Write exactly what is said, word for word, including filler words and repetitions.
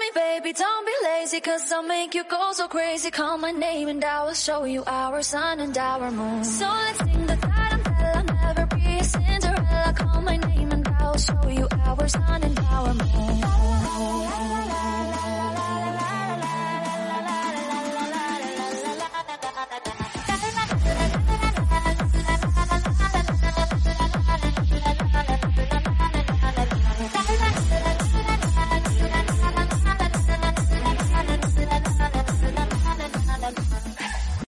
me, baby, don't be lazy, cause I'll make you go so crazy. Call my name and I will show you our sun and our moon. So let's sing the